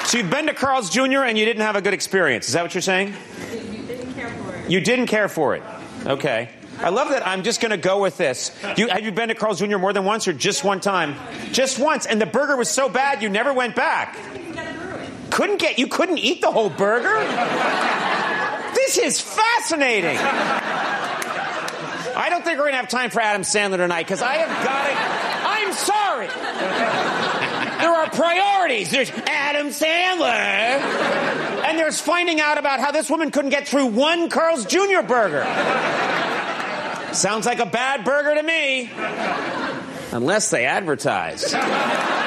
So you've been to Carl's Jr. and you didn't have a good experience. Is that what you're saying? You didn't care for it. You didn't care for it. Okay. I love that. I'm just going to go with this. Have you been to Carl's Jr. more than once or just one time? Just once. And the burger was so bad you never went back. You couldn't eat the whole burger? This is fascinating. I don't think we're going to have time for Adam Sandler tonight because I have got it. I'm sorry. There are priorities. There's Adam Sandler. And there's finding out about how this woman couldn't get through one Carl's Jr. burger. Sounds like a bad burger to me. Unless they advertise.